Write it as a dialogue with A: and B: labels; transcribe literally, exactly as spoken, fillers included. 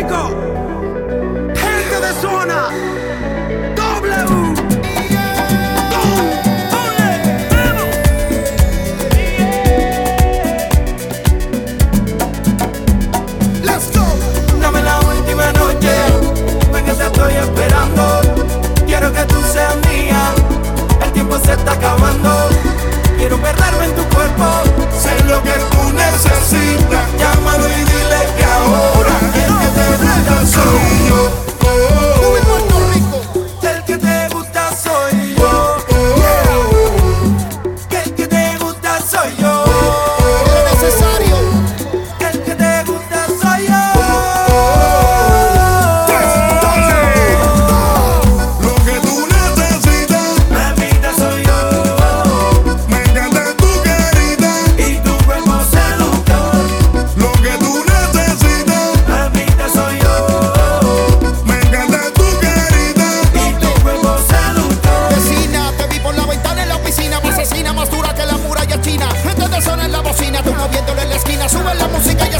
A: Rico, gente de zona, W.
B: Dame la última noche, ven que te estoy esperando. Quiero que tú seas mía, el tiempo se está acabando. Quiero perderme en tu cuerpo, sé lo que tú necesitas. Llámalo y dile que ahora el que te gusta soy yo. Oh, oh. El que te gusta soy yo. Que el que te gusta soy yo.
C: Es necesario.
B: Que el que te gusta soy yo.
D: Lo que tú necesitas,
B: Mamita soy yo.
D: me encanta tu carita.
B: Y tu cuerpo seductor.
D: Lo que tú necesitas,
B: Mamita soy yo.
D: me encanta tu carita.
B: Y tu cuerpo seductor.
C: Vecina, te vi por la ventana en la oficina. Más asesina, más dura que la muralla china. Gente de zona en la bocina, tú moviéndole en la esquina. Sube la música y